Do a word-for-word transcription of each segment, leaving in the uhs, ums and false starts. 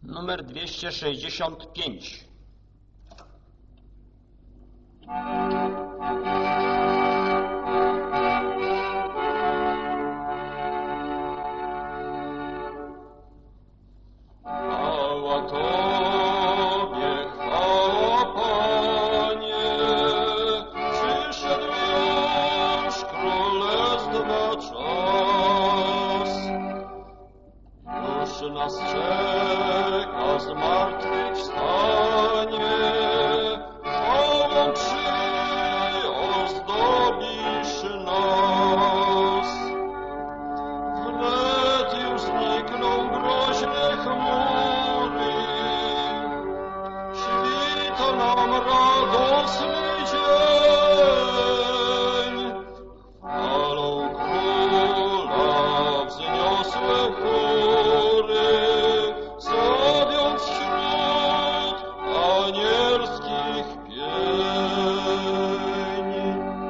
numer dwieście sześćdziesiąt pięć. Chwała Tobie, chwała Panie, przyszedł już królestwa czas. Już nas czeka zmartwychwstanie, chwałą Ty ozdobisz nas. Wnet już znikną groźne chmury, świta nam radosny dzień. Chwalą Króla wzniosłe chóry, zławiąc wśród anielskich pień.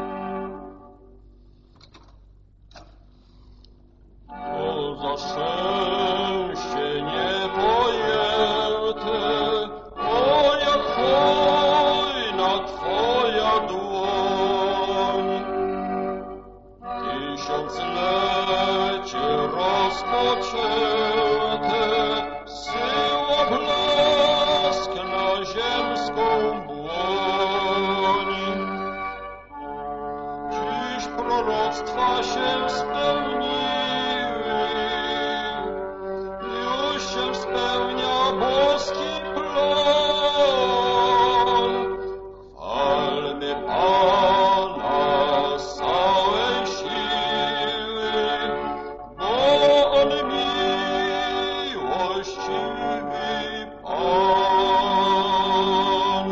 O za szczęście niepojęte, o jak hojna Twoja dłoń. Tysiąclecie rozpoczęte zsyła blask na ziemską błoń. Dziś proroctwa się spełniły, już się spełnia boski plan. Chwalmy Pana z całej siły, bo On miłościwy Pan.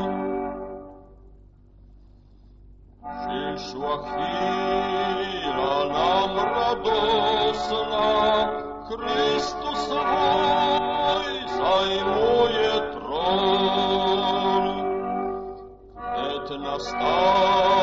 Przyszła chwila nam radosna, Chrystus mój zajmuje tron. Wnet nastanie